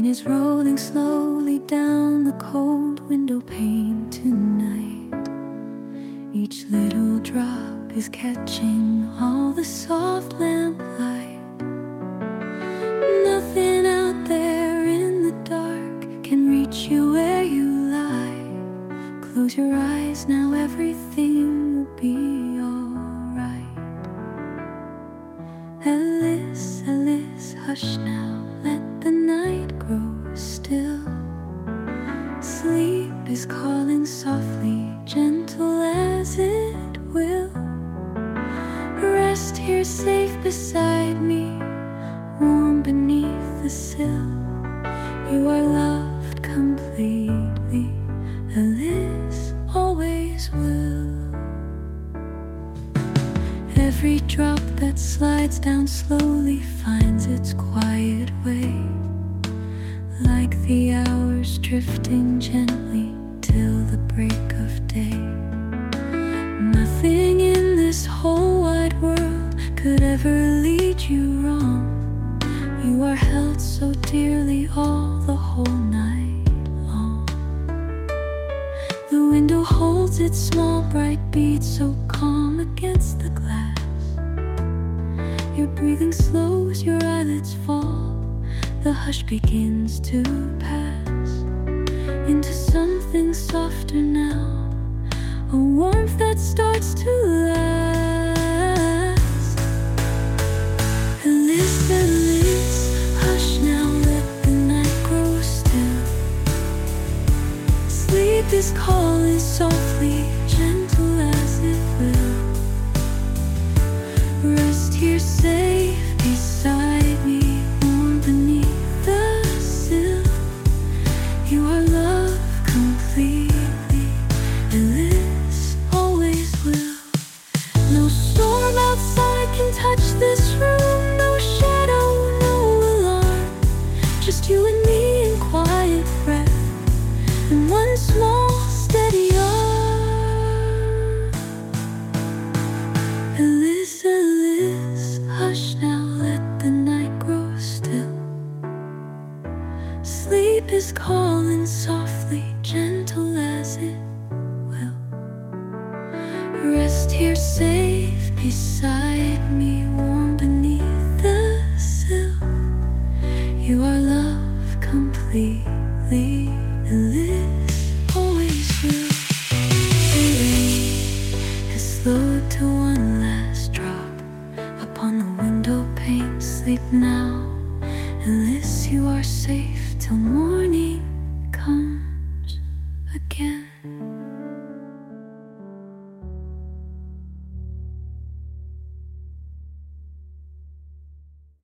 is rolling slowly down the cold window pane tonight. Each little drop is catching all the soft lamplight. Nothing out there in the dark can reach you where you lie. Close your eyes now, everything will be alright. Alice, Alice, hush now, let the night grow still. Sleep is calling softly, gentle as it will. Rest here safe beside me, warm beneath the sill. You are loved completely, Alice always will. Every drop that slides down slowly finds its quiet way, like the hours drifting gently till the break of day. Nothing in this whole wide world could ever lead you wrong. You are held so dearly all the whole night long. The window holds its small bright bead so calm against the glass. Your breathing slows, your eyelids fall. The hush begins to pass into something softer now, a warmth that starts to last. Alice, Alice, hush now, let the night grow still. Sleep is calling softly, gentle as it will. Rest here safe beside me, warm beneath the sill. You are loved completely, Alice always will. No storm outside can touch this room, no shadow, no alarm. Just you and me in quiet breath, and one small steady arm. Alice, Alice, hush now, let the night grow still. Sleep is calling softly, gentle as it will. Rest here safe beside me, warm beneath the sill. You are loved completely, Alice always will. The rain has slowed to one last drop upon the window pane. Sleep now, Alice, you are safe till morning.